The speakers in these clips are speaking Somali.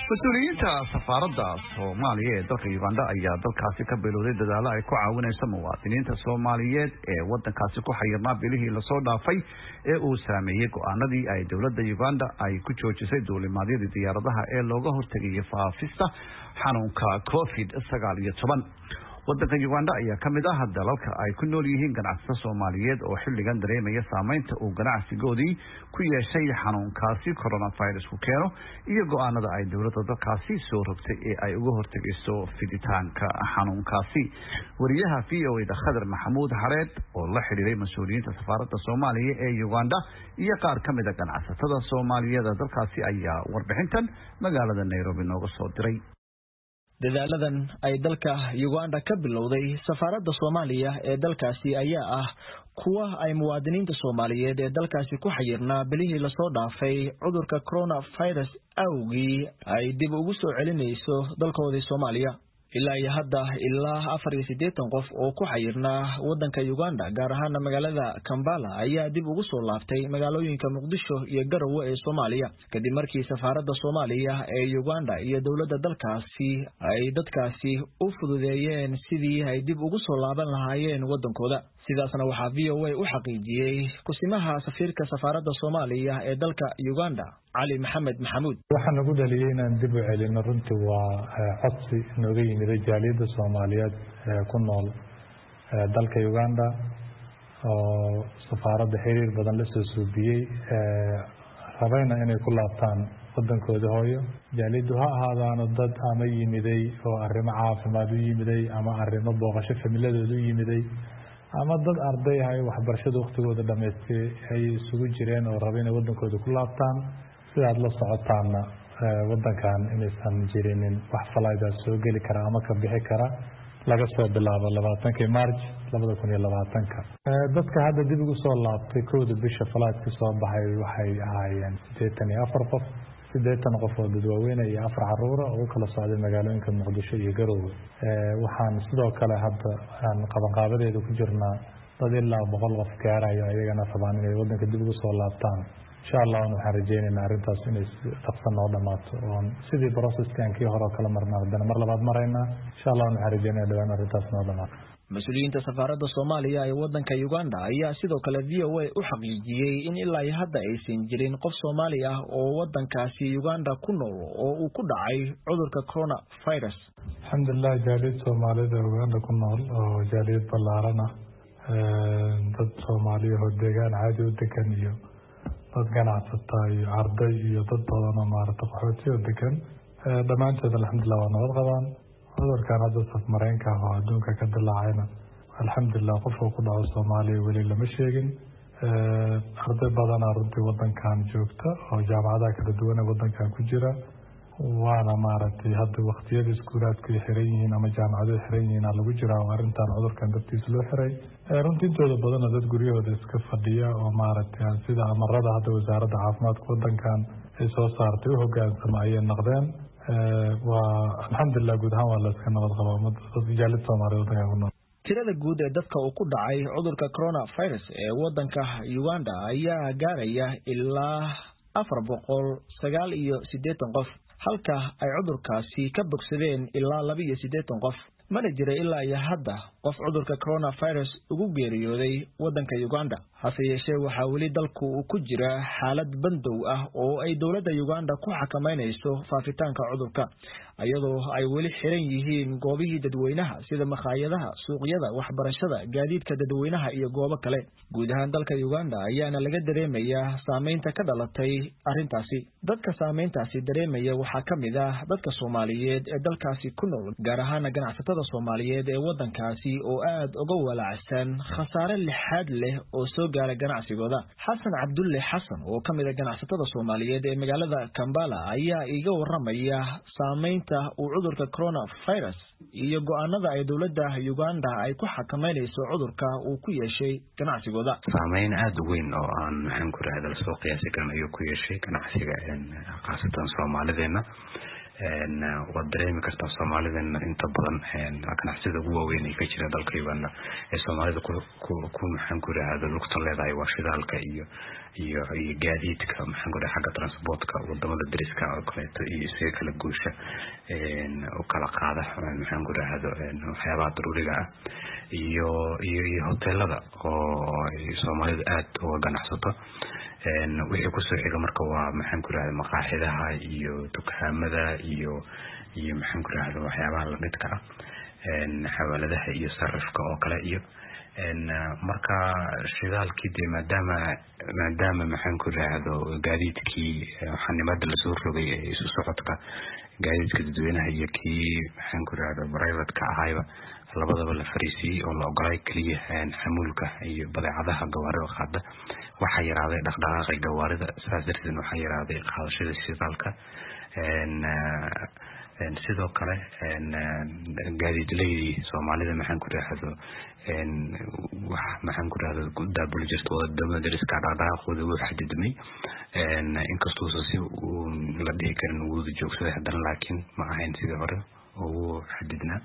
mas-uuliyiinta safaaradda Soomaaliya ee dalka Uganda ayaa dalkaasi ka bilowday dadaalo ay ku caawinayso muwaadiniinta Soomaaliyeed ee wadankaasi ku xayirnaa bilihii la soo dhaafay ee uu saameeyay go'aanadii ay dawladda Uganda ay ku joojisay duulimaadyada diyaaradaha ee looga hortagay faafista xanuunka COVID-19. wadanka Uganda ayaa kamid ah dalalka ay ku nool yihiin ganacsatada Soomaaliyeed oo xilligan dareemaya saameynta uu ganacsigoodii ku yeeshay xanuunkaasi coronavirus ku keeno iyo go'aanada ay dawladda dalkaasi soo rogtay ee ay uga hortagayso fiditaanka xanuunkaasi. wariyaha VOA Khadar Maxamuud Xareed oo la xiriiray mas'uuliyiinta safaaradda Soomaaliya ee Uganda iyo qaar kamid ah ganacsatada Soomaaliyeed dalkaasi ayaa warbixintan magaalada Nairobi nooga soo diray. dadaaladan ay dalka Uganda ka bilowday safaaradda Soomaaliya ee dalkaasi ayaa ah kuwa ay muwaadiniinta Soomaaliyeed ee dalkaasi ku xayirnaa bilihii la soo dhaafay cudurka coronavirus awgii ay dib ugu soo celinayso dalkoodii Soomaaliya. ilaa hadda 84 qof oo ku xayirnaa wadanka Uganda gaar ahaan magaalada Kampala ayaa dib ugu soo laabtay magaalooyinka Muqdisho iyo Garowe ee Soomaaliya kadib markii safaaradda Soomaaliya ee Uganda iyo dawladda dalkaasi ay dadkaasi u fududeeyeen sidii ay dib ugu soo laaban lahaayeen wadankooda. sidaasna waxaa VOA u xaqiijiyay kusimaha safiirka safaaradda Soomaaliya ee dalka Uganda Ali Maxamed Maxamuud. waxaan ugu dhaliyay inaan dib u celino runtii waa codsi nooga yimid jaaliyadda Soomaaliyeed ku nool dalka Uganda oo safaaradda xiriir badan la soo suubiyay rabayna inay ku laabtaan wadankooda hooyo. jaaliyaddu ha ahaadaano dad ama yimiday oo arrimo caafimaad u yimiday ama arrimo booqasho familiyadooda u yimiday ama dad arday ah waxbarashada waqtigooda dhameystay ay isugu jireen oo rabay inay wadankooda ku laabtaan. sidaad la socotaana wadankan inaysan jirinin wax falayda soo gali kara ama ka bixi kara laga soo bilaabo 20 March 2020. dadka hadda dib ugu soo laabtay kooda bisha falaadka soo baxay waxay ahaayeen 84 qof 80 qof oo dadweyne iyo 4 caruur oo kala socday magaalooyinka Muqdisho iyo Garowe. waxaan sidoo kale hadda aan qabanqaabadeeda ku jirnaa dad ilaa 100 qof gaaraya ayagana rabaan inay wadanka dib ugu soo laabtaan. insha Allah waxaan rajaynaynaa arrintaas inay dhaqsan oo dhamaato oo sidii process-kii hore kala marnaa mar labaad marayna. insha Allah waxaan rajaynaynaa dhawaan arrintaas oo dhamaato. mas'uuliyiinta safaaradda Soomaaliya ee wadanka Uganda ayaa sidoo kale VOA u xaqiijiyay in ilaa hadda aysan jirin qof Soomaali ah oo wadankaasi Uganda ku nool oo uu ku dhacay cudurka coronavirus. alxamdulillah jaaliyad Soomaalida Uganda ku nool oo jaaliyad ballaaran ah dad Soomaaliya oo deegaan caadi u degan iyo dad ganacsato iyo arday iyo dad badan oo maarata qaxooti oo degan dhamaantood alxamdulillah waa nabad qabaan. cudurkan hadda saf Mareykanka oo adduunka ka dilaacayna alxamdulillah qof ku dhaco Soomaaliya weli lama sheegin. arday badan runtii wadankan joogta oo jaamacadaha kala duwan wadankan ku jira waana maaragtay hadda waqtiyada iskuulaadka ay xiran yihiin ama jaamacadaha xiran yihiin lagu jira arrintan cudurkan dartiis loo xiray. runtii intooda badan dad guryahooda iska fadhiya oo maaragtay sida amarada hadda wasaaradda caafimaadka wadankan ay soo saartay u hogaansama ayay noqdeen. waa alxamdulillah guud ahaan waa la iska nabad qabaa dad jaaliyad Soomaaliyeed wadanka ku nool. tirada guud ee dadka uu ku dhacay cudurka coronavirus ee wadanka Uganda ayaa gaaraya ilaa 489 qof halka ay cudurkaasi ka bogsadeen ilaa 82 qof. mana jira ilaa hadda qof cudurka coronavirus ugu geeriyooday wadanka Uganda. hase yeeshee waxaa weli dalku ku jira xaalad bandow ah oo ay dawladda Uganda ku xakameynayso faafitaanka cudurka iyadoo ay weli xiran yihiin goobihii dadweynaha sida makhaayadaha, suuqyada, waxbarashada, gaadiidka dadweynaha iyo goobo kale. guud ahaan dalka Uganda ayaana laga dareemayaa saameynta ka dhalatay arrintaasi. dadka saameyntaasi dareemaya waxaa kamid ah dadka Soomaaliyeed ee dalkaasi ku nool gaar ahaan ganacsatada Soomaaliyeed ee wadankaasi oo aad uga walacsan khasaare lixaad leh oo soo gaaray ganacsigooda. Xasan Cabdulle Xasan oo kamid ah ganacsatada Soomaaliyeed ee magaalada Kampala ayaa iga waramaya saameynta uu cudurka coronavirus iyo go'aanada ay dawladda Uganda ay ku xakameynayso cudurka uu ku yeeshay ganacsigooda. saameyn aad u weyn oo aan maxaan ku raadal soo qiyaasi karno ayuu ku yeeshay ganacsiga qaasatan Soomaalideena. waad dareemi kartaa Soomaalidana inta badan ganacsiyada ugu waaweyn ee ka jira dalka Uganda ee Soomaalida ku maxaan ku raadado lugta leedahay waa shidaalka iyo gaadiidka maxaan ku raadado xagga transportka wadamada dariska oo kale iyo si kala guusha oo kala qaada maxaan ku raadado waxyaabaha daruuriga ah iyo hoteelada oo Soomaalida aad uga ganacsato wixii ku soo xiga marka waa maxaan ku raadado maqaaxidaha iyo dukaamada iyo maxaan ku raadado waxyaabaha la midka ah xawaaladaha iyo sarifka oo kale iyo marka shidaalkii maadaama maxaan ku raadado gaadiidkii xanimada la soo rogay ee isu socodka gaadiidka dadweynaha iyo kii maxaan ku raadado private ka ahayba labadaba la fariisiyay oo la ogolay kaliya xamuulka iyo badeecadaha gawaarida qaada waxa yaraaday dhaqdhaqaaqa gawaarida saas darteed waxa yaraaday qaadashada shidaalka sidoo kale gaadiidleydi Soomaalida maxaan ku raadado maxaan ku raadado daabul jirto wadamada dariska dhaqdhaqaaqooda wuu xadidmay inkastoo si la dhihi karin wuu joogsaday haddana laakiin ma ahayn sidii hore oo xadidna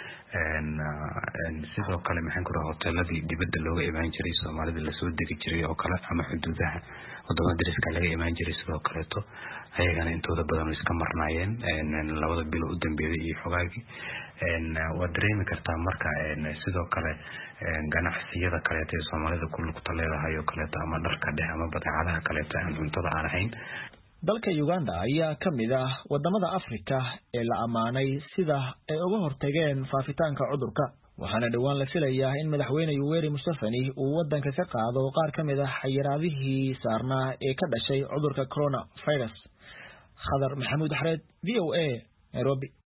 sidoo kale maxaan ku raadado hoteeladii dibadda looga imaan jiray Soomaalida la soo degi jiray oo kale ama xuduudaha wadamada dariska laga imaan jiray sidoo kale ayagana intooda badan iska marnaayeen labada bilo u dambeeyay iyo xogaagii waa dareemi kartaa marka sidoo kale ganacsiyada kale ee Soomaalida ku lugta leedahay oo kale ama dharka dhex ama badeecadaha kale aan cuntada aan ahayn dalka Uganda ayaa kamid ah wadamada Afrika ee la amaanay sida ay uga hortageen faafitaanka cudurka waxaana dhawaan la filayaa in madaxweyne Yoweri Museveni uu wadanka ka qaado qaar kamid ah xayiraadihii saarnaa ee ka dhashay cudurka coronavirus. Khadar Maxamuud Xareed VOA Nairobi.